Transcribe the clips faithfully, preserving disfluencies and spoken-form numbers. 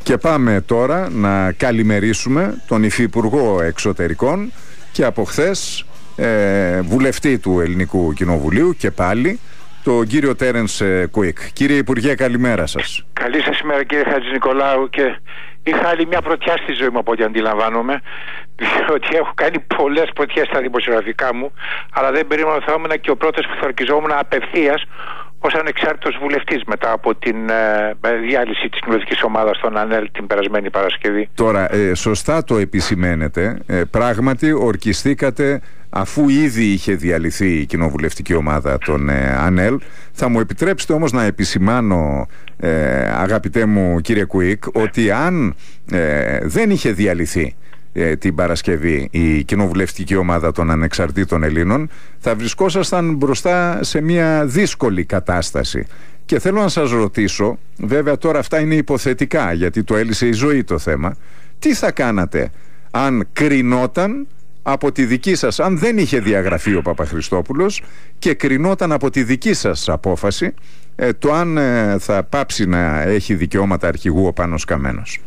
Και πάμε τώρα να καλημερίσουμε τον Υφυπουργό Εξωτερικών και από χθες ε, βουλευτή του Ελληνικού Κοινοβουλίου και πάλι, τον κύριο Τέρενς Κουίκ. Κύριε Υπουργέ, καλημέρα σας. Καλή σας ημέρα, κύριε Χατζηνικολάου, και είχα άλλη μια πρωτιά στη ζωή μου από ό,τι αντιλαμβάνομαι, διότι έχω κάνει πολλές πρωτιές στα δημοσιογραφικά μου, αλλά δεν περίμενα θα ήμουν και ο πρώτος που θα ορκιζόμουν απευθείας ως ανεξάρτητος βουλευτής μετά από την ε, διάλυση της κοινοβουλευτικής ομάδας των ΑΝΕΛ την περασμένη Παρασκευή. Τώρα, ε, σωστά το επισημαίνετε. Ε, πράγματι ορκιστήκατε αφού ήδη είχε διαλυθεί η κοινοβουλευτική ομάδα των ε, ΑΝΕΛ. Θα μου επιτρέψετε όμως να επισημάνω, ε, αγαπητέ μου κύριε Κουίκ, ότι αν ε, δεν είχε διαλυθεί την Παρασκευή η κοινοβουλευτική ομάδα των ανεξαρτήτων Ελλήνων, θα βρισκόσασταν μπροστά σε μια δύσκολη κατάσταση. Και θέλω να σας ρωτήσω, βέβαια τώρα αυτά είναι υποθετικά γιατί το έλυσε η ζωή το θέμα, τι θα κάνατε αν κρινόταν από τη δική σας, αν δεν είχε διαγραφεί ο Παπαχριστόπουλος και κρινόταν από τη δική σας απόφαση ε, το αν ε, θα πάψει να έχει δικαιώματα αρχηγού ο Πάνος Καμένος?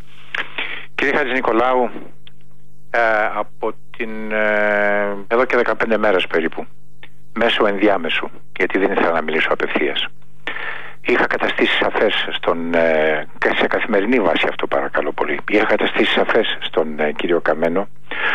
Κύριε Χατζηνικολάου, Ε, από την, ε, εδώ και δεκαπέντε μέρες περίπου, μέσω ενδιάμεσου, γιατί δεν ήθελα να μιλήσω απευθείας, είχα καταστήσει σαφές στον, ε, και σε καθημερινή βάση αυτό παρακαλώ πολύ, είχα καταστήσει σαφές στον ε, κύριο Καμένο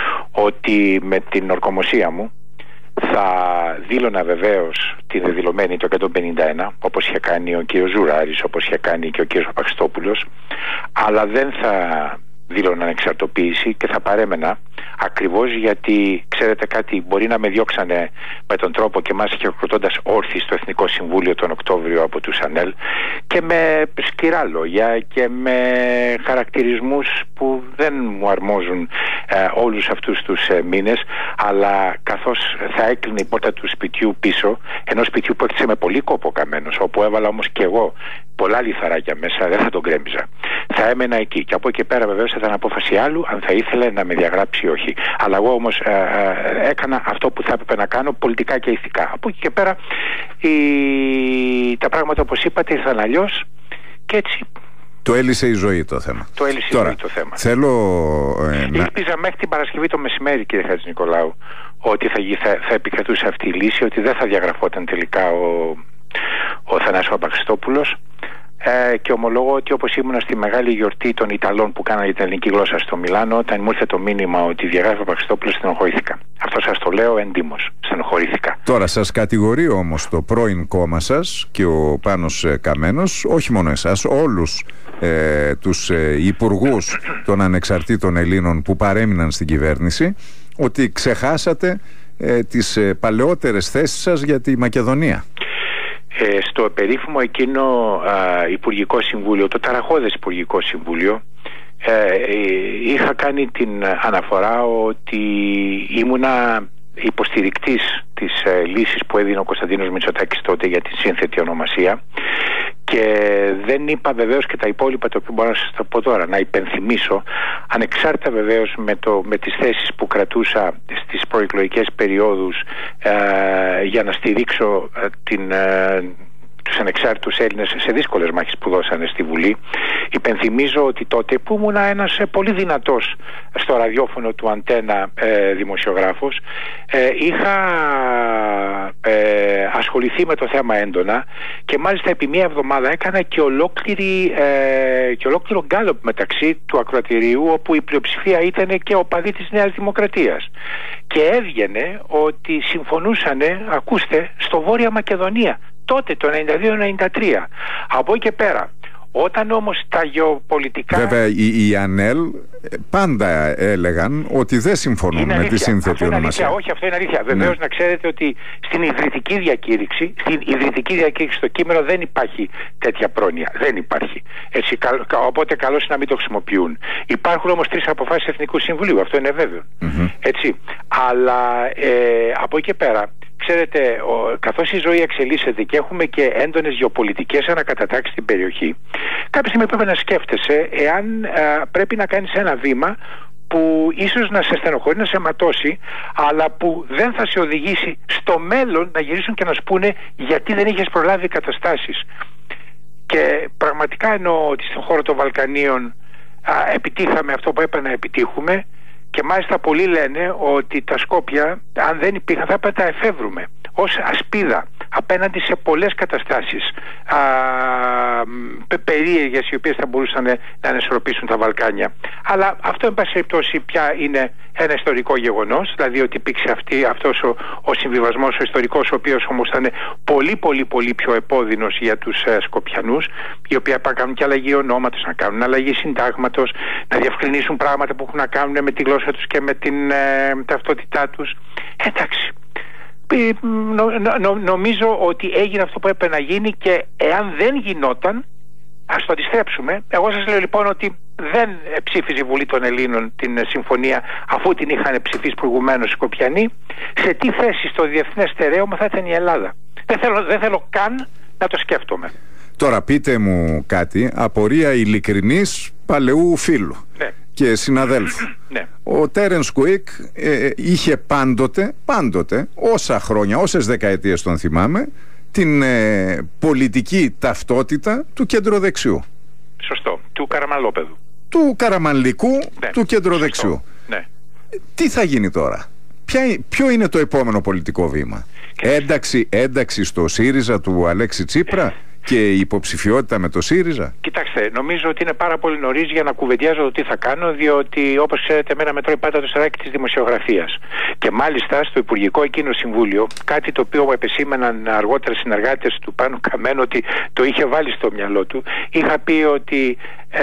ότι με την ορκομοσία μου θα δήλωνα βεβαίως τη δεδηλωμένη το εκατόν πενήντα ένα, όπως είχε κάνει ο κύριος Ζουράρης, όπως είχε κάνει και ο κύριος Παπαχριστόπουλος, αλλά δεν θα δήλωνα ανεξαρτοποίηση και θα παρέμενα, ακριβώς γιατί ξέρετε κάτι, μπορεί να με διώξανε με τον τρόπο και μας χειροκροτώντας όρθιοι στο Εθνικό Συμβούλιο τον Οκτώβριο από τους ΑΝΕΛ και με σκληρά λόγια και με χαρακτηρισμούς που δεν μου αρμόζουν ε, όλους αυτούς τους ε, μήνες, αλλά καθώς θα έκλεινε η πόρτα του σπιτιού πίσω, ενός σπιτιού που έκτισε με πολύ κόπο Καμένος, όπου έβαλα όμως και εγώ πολλά λιθαράκια μέσα, δεν θα τον γκρέμιζα, θα έμενα εκεί και από εκεί πέρα βεβαίως θα ήταν απόφαση άλλου αν θα ήθελε να με διαγράψει ή όχι. Αλλά εγώ όμως ε, ε, έκανα αυτό που θα έπρεπε να κάνω πολιτικά και ηθικά. Από εκεί και πέρα η... τα πράγματα, όπως είπατε, ήρθαν αλλιώς και έτσι. Το έλυσε η ζωή το θέμα. Το έλυσε Τώρα, η ζωή το θέμα. Θέλω, ε, να... Ήλπιζα μέχρι την Παρασκευή το μεσημέρι, κύριε Χατζηνικολάου, ότι θα, θα, θα επικρατούσε αυτή η λύση, ότι δεν θα διαγραφόταν τελικά ο, ο Θανάσης Παπαχριστόπουλος. Ε, και ομολόγω ότι όπως ήμουνα στη μεγάλη γιορτή των Ιταλών που κάνανε για την ελληνική γλώσσα στο Μιλάνο, όταν μου ήρθε το μήνυμα ότι διαγράφει ο Παπαχριστόπουλος, στενοχωρήθηκα. Αυτό σας το λέω εντύμως. Στενοχωρήθηκα. Τώρα σας κατηγορεί όμως το πρώην κόμμα σας και ο Πάνος Καμένος, όχι μόνο εσάς, όλους ε, τους ε, υπουργούς των ανεξαρτήτων Ελλήνων που παρέμειναν στην κυβέρνηση, ότι ξεχάσατε ε, τις ε, παλαιότερες θέσεις σας για τη Μακεδονία. Ε, στο περίφημο εκείνο α, Υπουργικό Συμβούλιο, το ταραχώδες Υπουργικό Συμβούλιο, ε, ε, είχα κάνει την αναφορά ότι ήμουνα υποστηρικτής της ε, λύσης που έδινε ο Κωνσταντίνος Μητσοτάκης τότε για τη σύνθετη ονομασία, και δεν είπα βεβαίως και τα υπόλοιπα, το οποίο μπορώ να σας το πω τώρα, να υπενθυμίσω, ανεξάρτητα βεβαίως με, το, με τις θέσεις που κρατούσα στις προεκλογικές περιόδους ε, για να στηρίξω ε, την... Ε, τους ανεξάρτητους Έλληνες σε δύσκολες μάχες που δώσανε στη Βουλή. Υπενθυμίζω ότι τότε που ήμουν ένας πολύ δυνατός στο ραδιόφωνο του Αντένα ε, δημοσιογράφος, ε, είχα ε, ασχοληθεί με το θέμα έντονα και μάλιστα επί μία εβδομάδα έκανα και, ολόκληρη, ε, και ολόκληρο γκάλωπ μεταξύ του ακροατηρίου, όπου η πλειοψηφία ήταν και οπαδοί της Νέας Δημοκρατίας, και έβγαινε ότι συμφωνούσαν, ακούστε, στο Βόρεια Μακεδονία τότε το ενενήντα δύο ενενήντα τρία. Από εκεί και πέρα, όταν όμως τα γεωπολιτικά... Βέβαια οι, οι ΑΝΕΛ πάντα έλεγαν ότι δεν συμφωνούν με τη σύνθετη ονομασία. Όχι, αυτό είναι αλήθεια. Ναι. Βεβαίως να ξέρετε ότι στην ιδρυτική διακήρυξη, στην ιδρυτική διακήρυξη στο κείμενο δεν υπάρχει τέτοια πρόνοια. Δεν υπάρχει. Έτσι, οπότε καλώς είναι να μην το χρησιμοποιούν. Υπάρχουν όμως τρεις αποφάσεις Εθνικού Συμβουλίου. Αυτό είναι βέβαιο. Mm-hmm. Έτσι. Αλλά ε, από εκεί και πέρα, ξέρετε, ο, καθώς η ζωή εξελίσσεται και έχουμε και έντονες γεωπολιτικές ανακατατάξεις στην περιοχή, κάποια στιγμή πρέπει να σκέφτεσαι εάν α, πρέπει να κάνεις ένα βήμα που ίσως να σε στενοχωρεί, να σε ματώσει, αλλά που δεν θα σε οδηγήσει στο μέλλον να γυρίσουν και να σου πούνε γιατί δεν είχες προλάβει καταστάσεις. Και πραγματικά εννοώ ότι στον χώρο των Βαλκανίων α, επιτύχαμε αυτό που έπρεπε να επιτύχουμε, και μάλιστα πολλοί λένε ότι τα Σκόπια, αν δεν υπήρχαν, θα έπρεπε να τα εφεύρουμε ως ασπίδα απέναντι σε πολλές καταστάσεις α, περίεργες, οι οποίες θα μπορούσαν να ανισορροπήσουν τα Βαλκάνια. Αλλά αυτό εν πάση περιπτώσει πια είναι ένα ιστορικό γεγονός, δηλαδή ότι υπήρξε αυτή, αυτός ο, ο συμβιβασμός ο ιστορικός, ο οποίος όμως ήταν πολύ πολύ πολύ πιο επώδυνος για τους ε, Σκοπιανούς, οι οποίοι θα κάνουν και αλλαγή ονόματος, να κάνουν αλλαγή συντάγματος, να διευκρινίσουν πράγματα που έχουν να κάνουν με τη γλώσσα τους και με την ε, ταυτότητά τους. Εντάξει, Νο, νο, νομίζω ότι έγινε αυτό που έπρεπε να γίνει, και εάν δεν γινόταν, ας το αντιστρέψουμε. Εγώ σας λέω λοιπόν ότι δεν ψήφιζε η Βουλή των Ελλήνων την συμφωνία, αφού την είχαν ψηφίσει προηγουμένως οι Σκοπιανοί. Σε τι θέση στο διεθνές στερέωμα θα ήταν η Ελλάδα? Δεν θέλω, δεν θέλω καν να το σκέφτομαι. Τώρα πείτε μου κάτι, απορία ειλικρινής παλαιού φίλου, ναι, και συναδέλφου. Ναι. Ο Τέρενς Κουίκ ε, είχε πάντοτε, πάντοτε, όσα χρόνια, όσες δεκαετίες τον θυμάμαι, την ε, πολιτική ταυτότητα του κεντροδεξιού. Σωστό. Του Καραμανλόπεδου. Του Καραμανλικού, ναι, του κεντροδεξιού. Ναι. Τι θα γίνει τώρα? Ποια, ποιο είναι το επόμενο πολιτικό βήμα? Ένταξη, ένταξη στο ΣΥΡΙΖΑ του Αλέξη Τσίπρα και η υποψηφιότητα με το ΣΥΡΙΖΑ? Κοιτάξτε, νομίζω ότι είναι πάρα πολύ νωρίς για να κουβεντιάζω το τι θα κάνω, διότι όπως ξέρετε, εμένα με τρώει πάντα το σεράκι της δημοσιογραφίας. Και μάλιστα στο Υπουργικό εκείνο Συμβούλιο, κάτι το οποίο μου επεσήμεναν αργότερα συνεργάτες του Πάνου Καμένου ότι το είχε βάλει στο μυαλό του, είχα πει ότι ε,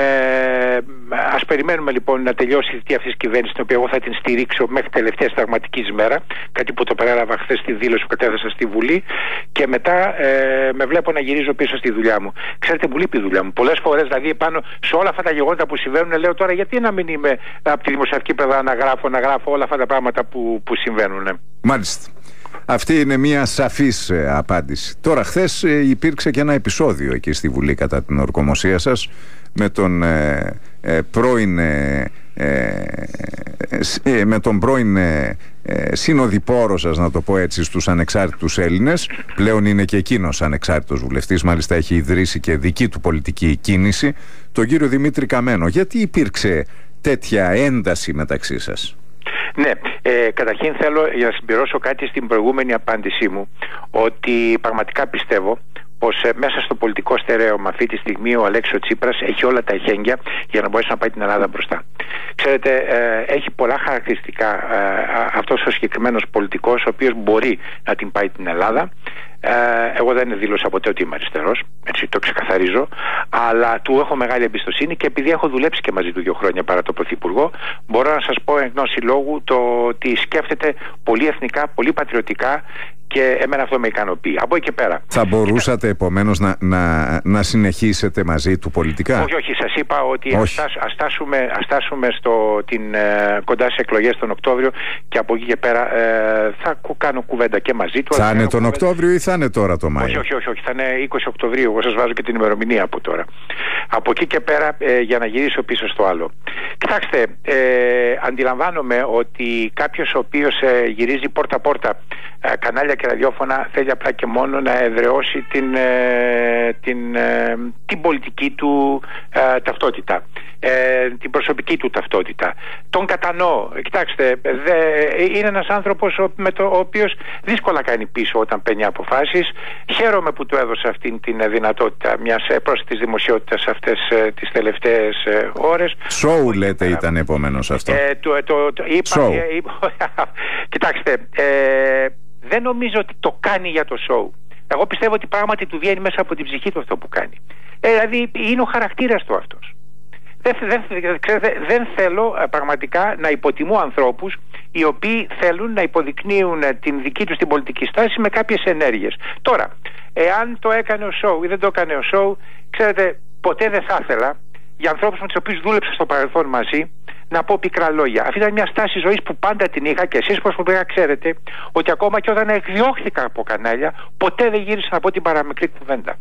ας περιμένουμε λοιπόν να τελειώσει η θητεία αυτής της κυβέρνησης, την οποία εγώ θα την στηρίξω μέχρι τελευταία συνταγματική μέρα, κάτι που το παρέλαβα χθες στη δήλωση που κατέθεσα στη Βουλή, και μετά ε, με βλέπω να γυρίζω πίσω στη δουλειά μου. Ξέρετε, μου λείπει η δουλειά μου. Πολλές φορές δηλαδή πάνω σε όλα αυτά τα γεγονότα που συμβαίνουν, λέω τώρα γιατί να μην είμαι από τη δημοσιογραφική πλευρά να γράφω, να γράφω όλα αυτά τα πράγματα που, που συμβαίνουν. Μάλιστα. Αυτή είναι μια σαφής ε, απάντηση. Τώρα, χθες ε, υπήρξε και ένα επεισόδιο εκεί στη Βουλή κατά την ορκομοσία σας με τον ε, ε, πρώην ε, ε, ε, με τον πρώην ε, ε, συνοδοιπόρο σας, να το πω έτσι, στους ανεξάρτητους Έλληνες. Πλέον είναι και εκείνος ανεξάρτητος βουλευτής, μάλιστα έχει ιδρύσει και δική του πολιτική κίνηση, τον κύριο Δημήτρη Καμένο. Γιατί υπήρξε τέτοια ένταση μεταξύ σας? Ναι, ε, καταρχήν θέλω για να συμπληρώσω κάτι στην προηγούμενη απάντησή μου, ότι πραγματικά πιστεύω πως ε, μέσα στο πολιτικό στερέωμα αυτή τη στιγμή ο Αλέξης Τσίπρας έχει όλα τα εχέγγυα για να μπορέσει να πάει την Ελλάδα μπροστά. Ξέρετε, ε, έχει πολλά χαρακτηριστικά ε, αυτός ο συγκεκριμένος πολιτικός, ο οποίος μπορεί να την πάει την Ελλάδα. Ε, εγώ δεν δήλωσα ποτέ ότι είμαι αριστερός, έτσι το ξεκαθαρίζω, αλλά του έχω μεγάλη εμπιστοσύνη, και επειδή έχω δουλέψει και μαζί του δύο χρόνια παρά το Πρωθυπουργό, μπορώ να σας πω εν γνώση λόγου το ότι σκέφτεται πολύ εθνικά, πολύ πατριωτικά, και εμένα αυτό με ικανοποιεί. Από εκεί και πέρα. Θα μπορούσατε επομένως να, να, να συνεχίσετε μαζί του πολιτικά? Όχι, όχι. Σας είπα ότι ας, ας, στάσουμε, ας στάσουμε στο, την, ε, κοντά στις εκλογές τον Οκτώβριο, και από εκεί και πέρα ε, θα κάνω κουβέντα και μαζί του. Θα είναι τον κουβέντα... Οκτώβριο ή θα είναι τώρα το Μάιο? Όχι, όχι, όχι, όχι. Θα είναι είκοσι Οκτωβρίου. Εγώ σας βάζω και την ημερομηνία από τώρα. Από εκεί και πέρα, ε, για να γυρίσω πίσω στο άλλο. Κοιτάξτε, ε, αντιλαμβάνομαι ότι κάποιος ο οποίος ε, γυρίζει πόρτα-πόρτα ε, κανάλια και ραδιόφωνα θέλει απλά και μόνο να εδραιώσει την, ε, την, ε, την πολιτική του ε, ταυτότητα, ε, την προσωπική του ταυτότητα. Τον κατανοώ. Κοιτάξτε, δε, είναι ένας άνθρωπος ο, με το, ο οποίος δύσκολα κάνει πίσω όταν παίρνει αποφάσεις. Χαίρομαι που του έδωσε αυτή την δυνατότητα μιας πρόσθετης δημοσιότητας αυτές ε, τις τελευταίες ε, ώρες. Σοου λέτε ήταν επομένως αυτό? Ε, το, το, το, είπα, ε, είπα, κοιτάξτε, ε, δεν νομίζω ότι το κάνει για το σοου. Εγώ πιστεύω ότι πράγματι του βγαίνει μέσα από την ψυχή του αυτό που κάνει. Ε, δηλαδή είναι ο χαρακτήρας του αυτός. Δεν, δεν, ξέρετε, δεν θέλω ε, πραγματικά να υποτιμώ ανθρώπους οι οποίοι θέλουν να υποδεικνύουν ε, την δική τους την πολιτική στάση με κάποιες ενέργειες. Τώρα, εάν το έκανε ο σοου ή δεν το έκανε ο σοου, ξέρετε, ποτέ δεν θα ήθελα για ανθρώπους με τους οποίους δούλεψα στο παρελθόν μαζί να πω πικρά λόγια. Αυτή ήταν μια στάση ζωής που πάντα την είχα, και εσείς προσωπικά ξέρετε ότι ακόμα και όταν εκδιώχθηκα από κανάλια, ποτέ δεν γύρισα να πω την παραμικρή κουβέντα.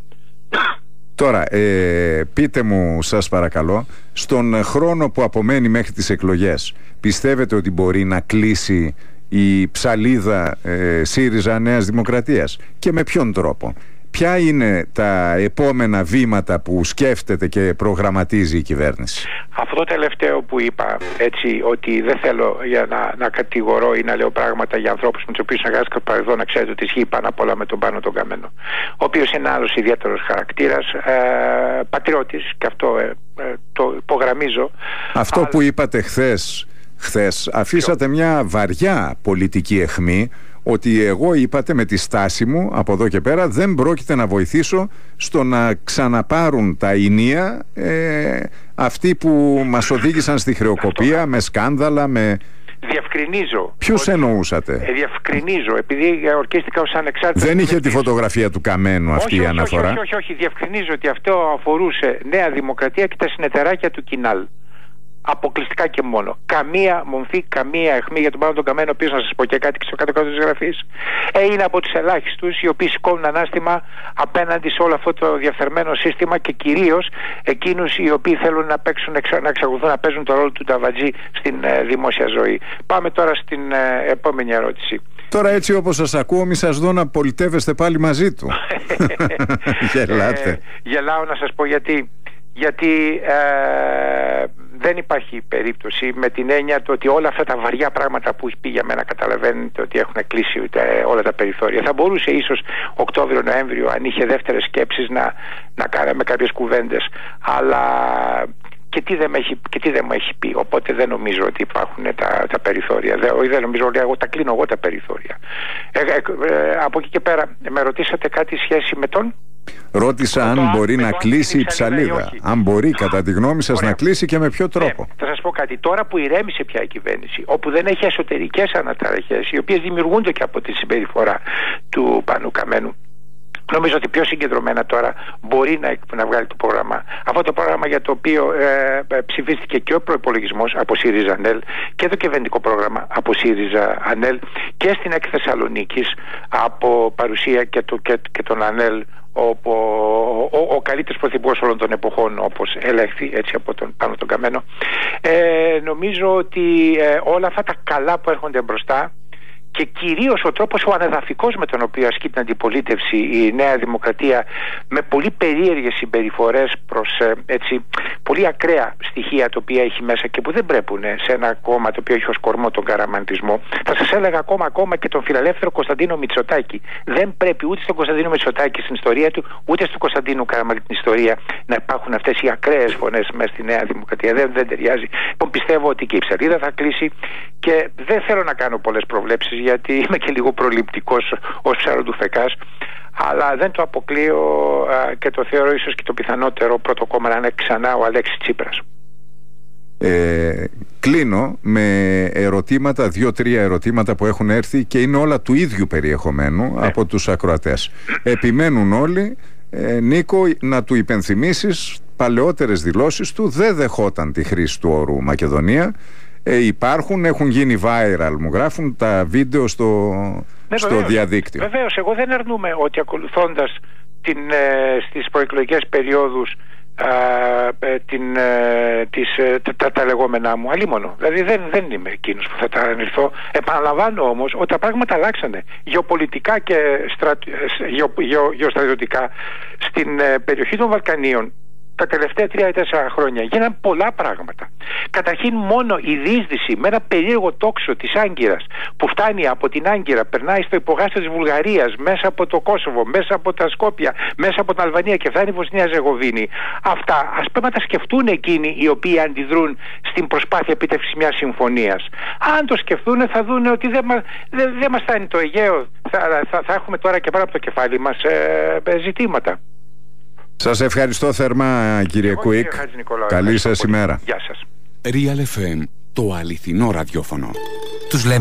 Τώρα, ε, πείτε μου σας παρακαλώ, στον χρόνο που απομένει μέχρι τις εκλογές, πιστεύετε ότι μπορεί να κλείσει η ψαλίδα ε, ΣΥΡΙΖΑ Νέας Δημοκρατίας? Και με ποιον τρόπο? ποια είναι τα επόμενα βήματα που σκέφτεται και προγραμματίζει η κυβέρνηση? Αυτό το τελευταίο που είπα, έτσι, ότι δεν θέλω για να, να κατηγορώ ή να λέω πράγματα για ανθρώπους με τους οποίους συνεργάστηκα στο παρελθόν, να ξέρετε ότι ισχύει πάνω απ' όλα με τον Πάνο τον Καμένο, ο οποίος είναι άλλος ιδιαίτερος χαρακτήρας, ε, πατριώτης, και αυτό ε, ε, το υπογραμμίζω. Αυτό αλλά... που είπατε χθες, χθες αφήσατε μια βαριά πολιτική αιχμή, ότι εγώ, είπατε, με τη στάση μου από εδώ και πέρα δεν πρόκειται να βοηθήσω στο να ξαναπάρουν τα ηνία ε, αυτοί που μας οδήγησαν στη χρεοκοπία. Αυτό, με σκάνδαλα, με... Διευκρινίζω. Ποιους ότι... εννοούσατε? Ε, διευκρινίζω, επειδή ορκίστηκα ως ανεξάρτητος. Δεν είχε τη φωτογραφία του Καμένου αυτή όχι, η αναφορά? Όχι, όχι, όχι, όχι, διευκρινίζω ότι αυτό αφορούσε Νέα Δημοκρατία και τα συνεταιράκια του Κινάλ. Αποκλειστικά και μόνο. Καμία μομφή, καμία αιχμή για τον Πάνο τον Καμένο, ο οποίος, να σας πω και κάτι και στο κάτω-κάτω της γραφής, ε, είναι από τους ελάχιστους οι οποίοι σηκώνουν ανάστημα απέναντι σε όλο αυτό το διαφθαρμένο σύστημα, και κυρίως εκείνους οι οποίοι θέλουν να, παίξουν, να εξακολουθούν να παίζουν το ρόλο του Νταβατζή στην ε, δημόσια ζωή. Πάμε τώρα στην ε, επόμενη ερώτηση. Τώρα, έτσι όπως σας ακούω, μη σας δω να πολιτεύεστε πάλι μαζί του. Γελάτε. Ε, γελάω, να σας πω γιατί. Γιατί ε, δεν υπάρχει περίπτωση, με την έννοια του ότι όλα αυτά τα βαριά πράγματα που έχει πει για μένα, καταλαβαίνετε ότι έχουν κλείσει όλα τα περιθώρια. Θα μπορούσε ίσως Οκτώβριο-Νοέμβριο, αν είχε δεύτερες σκέψεις, να, να κάναμε κάποιες κουβέντες, αλλά και τι δεν, έχει, και τι δεν μου έχει πει, οπότε δεν νομίζω ότι υπάρχουν τα, τα περιθώρια. Δεν, δεν νομίζω ότι εγώ τα κλείνω εγώ τα περιθώρια. Ε, ε, ε, από εκεί και πέρα, με ρωτήσατε κάτι σχέση με τον... Ρώτησα αν μπορεί να κλείσει η ψαλίδα. Αν μπορεί, κατά τη γνώμη σας, να κλείσει και με ποιο τρόπο. Ναι, θα σας πω κάτι. Τώρα που ηρέμησε πια η κυβέρνηση, όπου δεν έχει εσωτερικές αναταραχές, οι οποίες δημιουργούνται και από τη συμπεριφορά του Πάνου Καμένου, νομίζω ότι πιο συγκεντρωμένα τώρα μπορεί να, να βγάλει το πρόγραμμα. Αυτό το πρόγραμμα για το οποίο ε, ψηφίστηκε και ο προϋπολογισμός από ΣΥΡΙΖΑ ΑΝΕΛ και το κυβερνητικό πρόγραμμα από ΣΥΡΙΖΑ ΑΝΕΛ και στην ΕΚ Θεσσαλονίκης από παρουσία και, το, και, και τον ΑΝΕΛ, όπου ο, ο, ο καλύτερος πρωθυπουργός όλων των εποχών, όπως ελέγχθη έτσι από τον Πάνο τον Καμένο. Ε, νομίζω ότι ε, όλα αυτά τα καλά που έρχονται μπροστά, και κυρίως ο τρόπος ο ανεδαφικός με τον οποίο ασκεί την αντιπολίτευση η Νέα Δημοκρατία, με πολύ περίεργες συμπεριφορές προς ε, έτσι, πολύ ακραία στοιχεία τα οποία έχει μέσα και που δεν πρέπουν σε ένα κόμμα το οποίο έχει ως κορμό τον καραμαντισμό. Θα σας έλεγα ακόμα, ακόμα και τον φιλελεύθερο Κωνσταντίνο Μητσοτάκη. Δεν πρέπει ούτε στον Κωνσταντίνο Μητσοτάκη στην ιστορία του, ούτε στον Κωνσταντίνο Καραμανλή την ιστορία, να υπάρχουν αυτές οι ακραίες φωνές μέσα στη Νέα Δημοκρατία. Δεν, δεν ταιριάζει. Λοιπόν, πιστεύω ότι και η ψαλίδα θα κλείσει, και δεν θέλω να κάνω πολλές προβλέψεις, γιατί είμαι και λίγο προληπτικός ως ψαροντουφεκάς, αλλά δεν το αποκλείω α, και το θεωρώ ίσως και το πιθανότερο πρώτο κόμμα να είναι ξανά ο Αλέξης Τσίπρας. Ε, κλείνω με ερωτήματα, δύο-τρία ερωτήματα που έχουν έρθει και είναι όλα του ίδιου περιεχομένου, ναι, από τους ακροατές. Επιμένουν όλοι, ε, Νίκο, να του υπενθυμίσεις παλαιότερες δηλώσεις του. Δεν δεχόταν τη χρήση του όρου Μακεδονία. Ε, υπάρχουν, έχουν γίνει viral, μου γράφουν τα βίντεο στο, ναι, στο βεβαίως, διαδίκτυο. Βεβαίως, εγώ δεν αρνούμαι ότι ακολουθώντας την, ε, στις προεκλογικές περιόδους ε, την, ε, τις, ε, τα, τα, τα λεγόμενά μου, αλίμονο. Δηλαδή δεν, δεν είμαι εκείνος που θα τα ανηρθώ. Επαναλαμβάνω όμως ότι τα πράγματα αλλάξανε γεωπολιτικά και στρα, γεω, γεω, γεωστρατιωτικά στην ε, περιοχή των Βαλκανίων. Τα τελευταία τρία ή τέσσερα χρόνια γίναν πολλά πράγματα. Καταρχήν, μόνο η διείσδυση με ένα περίεργο τόξο της Άγκυρας, που φτάνει από την Άγκυρα, περνάει στο υπογάστιο της Βουλγαρίας, μέσα από το Κόσοβο, μέσα από τα Σκόπια, μέσα από την Αλβανία και φτάνει η Βοσνία Ζεγοβίνη. Αυτά ας πρέπει να τα σκεφτούν εκείνοι οι οποίοι αντιδρούν στην προσπάθεια επίτευξης μιας συμφωνίας. Αν το σκεφτούν, θα δουν ότι δεν μας, δεν, δεν μας φτάνει το Αιγαίο. Θα, θα, θα έχουμε τώρα και πάνω από το κεφάλι μας ε, ε, ζητήματα. Σας ευχαριστώ θερμά, κύριε Κουίκ. Καλή σας ημέρα. Γεια σας. Real εφ εμ, το αληθινό ραδιόφωνο. Τους λέμε